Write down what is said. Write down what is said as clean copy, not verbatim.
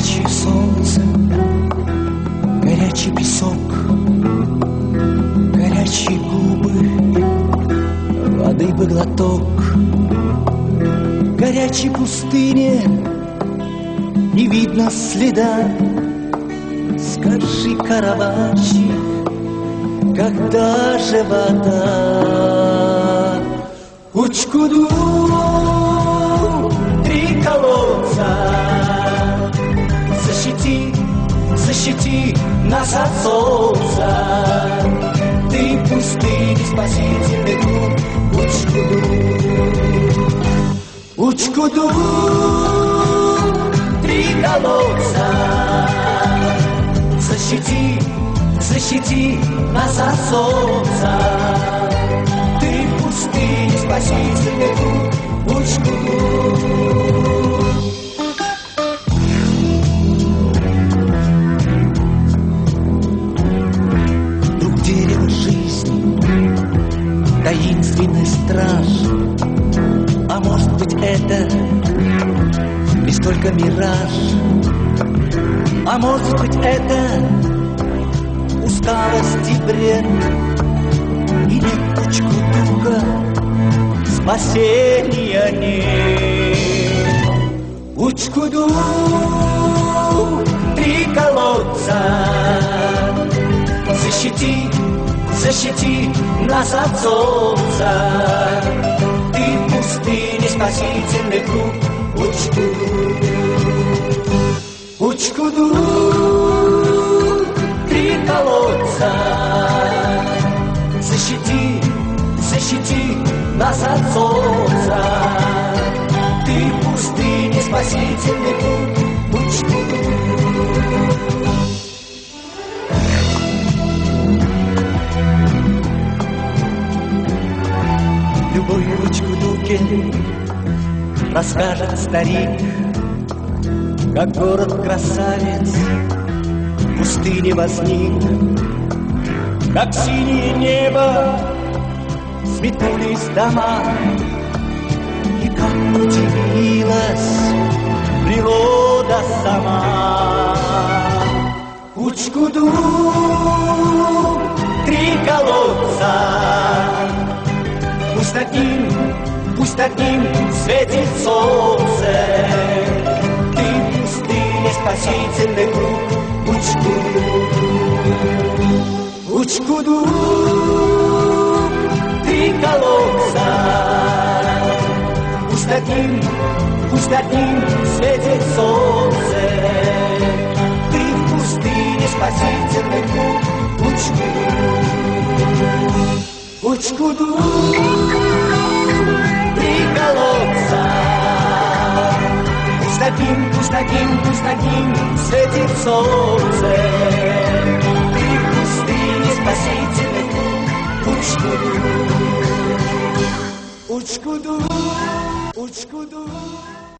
Горячее солнце, горячий песок, горячие губы, воды бы глоток. Горячей пустыне не видно следа. Скажи, караванщик, когда же вода? Учкуду, три колодца, защити, защити нас от солнца. Ты пустыни спасительный друг, Учкуду, Учкуду, три колодца, защити, защити нас от солнца. Ты пустыни спасительный друг, Учкуду. Дерево жизни, таинственный страж. А может быть, это лишь только мираж. А может быть, это усталость и бред. Или Учкудука спасения нет. Учкуду, три колодца, защити, защити нас от солнца. Ты пустыни спасительный круг, Учкуду, Учкуду, три колодца, защити, защити нас от солнца. Ты пустыни спасительный круг, Учкуду. Любой Учкудуке расскажет старик, как город-красавец в пустыне возник, как синее небо сметнулись дома, и как удивилась природа сама. Учкуду, три колодца, пусть таким светит солнце. Ты пустыня спасительный круг, Учкуду, Учкуду, три колодца, пусть таким светит солнце. Ты в пустыне спасительный круг, Учкуду, Учкуду, три колодца, пусть таким светит солнце. Ты в пустыне спасительный круг, Учкуду, Учкуду, Учкуду.